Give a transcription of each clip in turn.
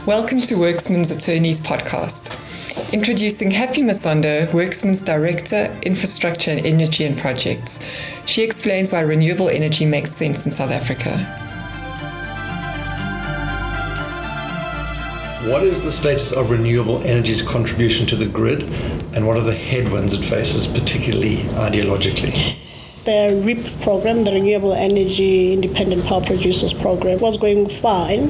Welcome to Worksman's Attorneys podcast. Introducing Happy Masondo, Worksman's Director, Infrastructure and Energy and Projects. She explains why renewable energy makes sense in South Africa. What is the status of renewable energy's contribution to the grid, and what are the headwinds it faces, particularly ideologically? The REAP program, the Renewable Energy Independent Power Producers Program, was going fine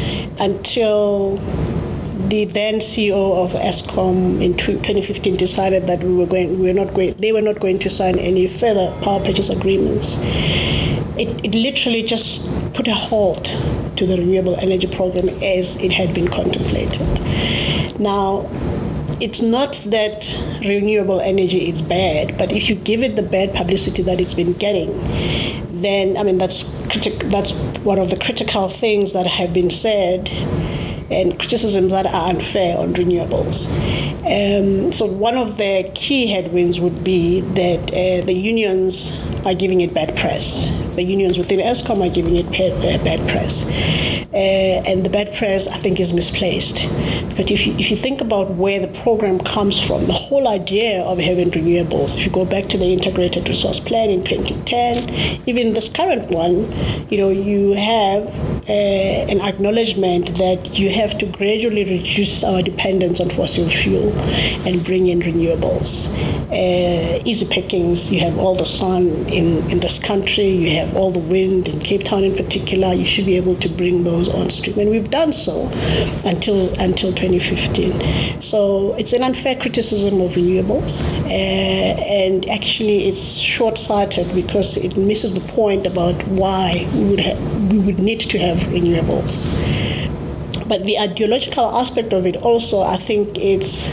until the then CEO of Eskom in 2015 decided that they were not going to sign any further power purchase agreements. It literally just put a halt to the renewable energy program as it had been contemplated. Now, it's not that renewable energy is bad, but if you give it the bad publicity that it's been getting, then that's one of the critical things that have been said and criticisms that are unfair on renewables. So one of the key headwinds would be that the unions are giving it bad press. The unions within Eskom are giving it bad press. And the bad press, I think, is misplaced. Because if you think about where the program comes from, the whole idea of having renewables, if you go back to the Integrated Resource Plan in 2010, even this current one, you have an acknowledgement that you have to gradually reduce our dependence on fossil fuel and bring in renewables. Easy pickings, you have all the sun in this country, you have all the wind in Cape Town in particular, you should be able to bring those on stream. And we've done so until 2015. So it's an unfair criticism of renewables. And actually it's short-sighted because it misses the point about why we would need to have renewables. But the ideological aspect of it also, I think it's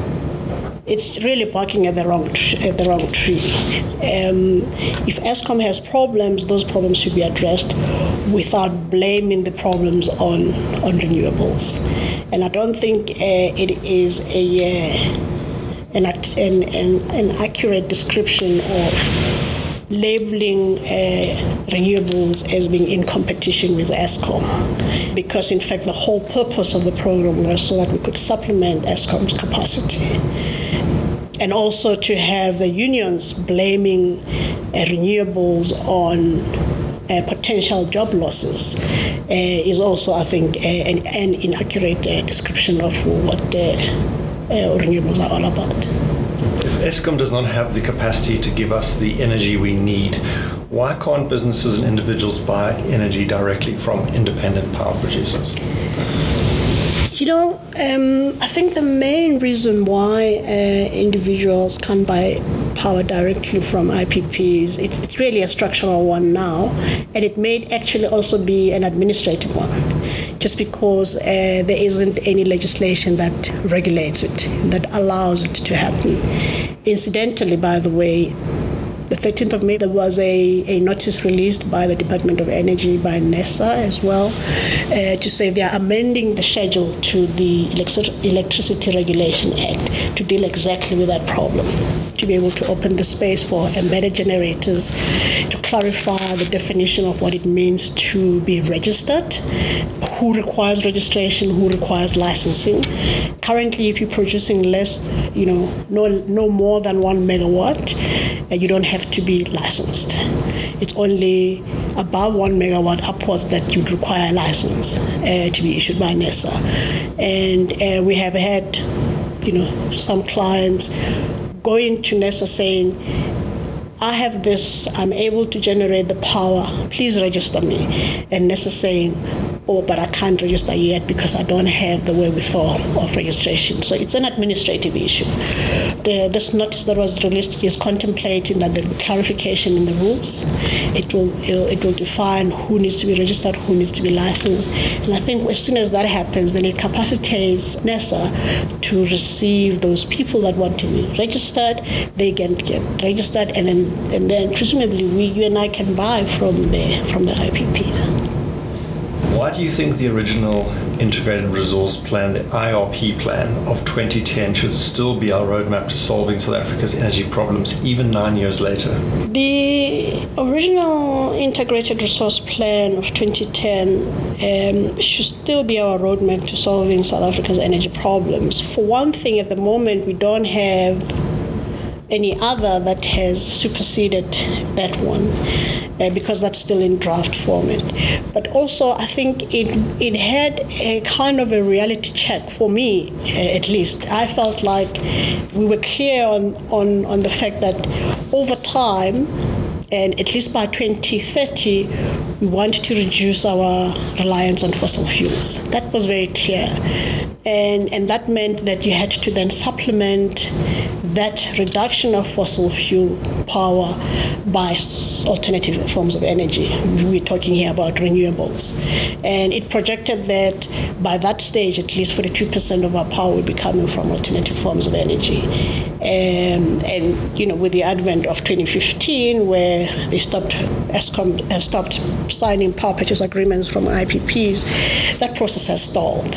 really barking at the wrong tree. If Eskom has problems, those problems should be addressed without blaming the problems on renewables. And I don't think it is an accurate description of labeling renewables as being in competition with Eskom, because in fact the whole purpose of the program was so that we could supplement Eskom's capacity. And also to have the unions blaming renewables on potential job losses is also, I think, an inaccurate description of what renewables are all about. If Eskom does not have the capacity to give us the energy we need, why can't businesses and individuals buy energy directly from independent power producers? I think the main reason why individuals can't buy power directly from IPPs, it's really a structural one now, and it may actually also be an administrative one, just because there isn't any legislation that regulates it, that allows it to happen. Incidentally, by the way, the 13th of May, there was a notice released by the Department of Energy, by NERSA as well, to say they are amending the schedule to the Electricity Regulation Act to deal exactly with that problem, to be able to open the space for embedded generators, to clarify the definition of what it means to be registered, who requires registration, who requires licensing. Currently, if you're producing less, no more than 1 megawatt, you don't have to be licensed. It's only above 1 megawatt upwards that you'd require a license to be issued by NERSA. And we have had, some clients going to NERSA saying, I have this, I'm able to generate the power, please register me. And NERSA saying, but I can't register yet because I don't have the wherewithal of registration. So it's an administrative issue. This notice that was released is contemplating that there will be clarification in the rules. It will define who needs to be registered, who needs to be licensed. And I think as soon as that happens, then it capacitates NERSA to receive those people that want to be registered. They can get registered, and then presumably you and I can buy from the IPPs. Why do you think the original Integrated Resource Plan, the IRP plan of 2010, should still be our roadmap to solving South Africa's energy problems even 9 years later? The original Integrated Resource Plan of 2010 should still be our roadmap to solving South Africa's energy problems. For one thing, at the moment, we don't have any other that has superseded that one, because that's still in draft format. But also, I think it had a kind of a reality check for me, at least. I felt like we were clear on the fact that over time, and at least by 2030, we want to reduce our reliance on fossil fuels. That was very clear. And that meant that you had to then supplement that reduction of fossil fuel power by alternative forms of energy. We're talking here about renewables. And it projected that by that stage, at least 42% of our power would be coming from alternative forms of energy. And with the advent of 2015, where Eskom has stopped signing power purchase agreements from IPPs, that process has stalled.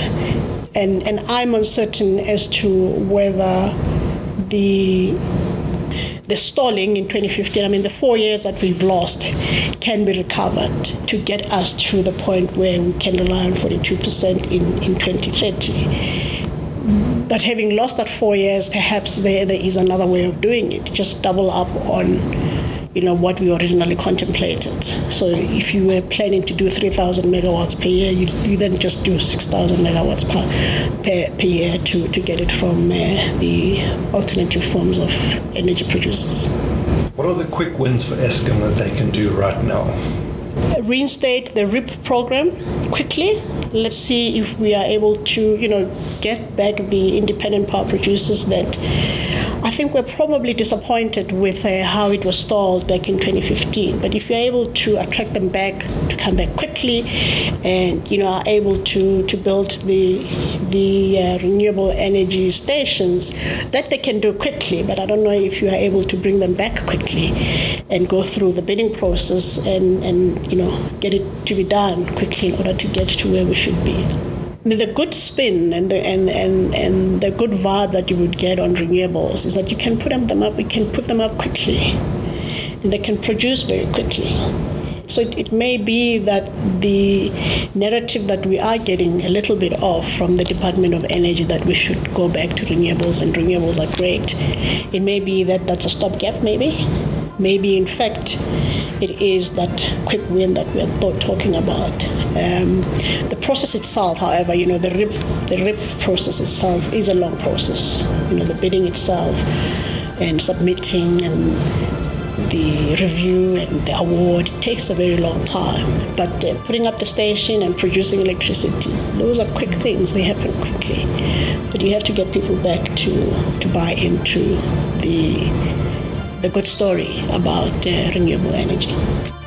And I'm uncertain as to whether the stalling in 2015, the 4 years that we've lost, can be recovered to get us to the point where we can rely on 42% in 2030. But having lost that 4 years, perhaps there is another way of doing it. Just double up on what we originally contemplated. So if you were planning to do 3,000 megawatts per year, you then just do 6,000 megawatts per year to get it from the alternative forms of energy producers. What are the quick wins for Eskom that they can do right now? Reinstate the RIP program quickly. Let's see if we are able to, get back the independent power producers that I think we're probably disappointed with how it was stalled back in 2015. But if you're able to attract them back, to come back quickly, and are able to build the renewable energy stations, that they can do quickly. But I don't know if you are able to bring them back quickly and go through the bidding process and get it to be done quickly in order to get to where we should be. The good spin and the good vibe that you would get on renewables is that you can put them up. We can put them up quickly, and they can produce very quickly. So it may be that the narrative that we are getting a little bit off from the Department of Energy, that we should go back to renewables and renewables are great. It may be that that's a stopgap. Maybe in fact it is that quick win that we're talking about. The process itself, however, the RIP process itself is a long process. The bidding itself and submitting and the review and the award takes a very long time. But putting up the station and producing electricity, those are quick things. They happen quickly. But you have to get people back to buy into the good story about renewable energy.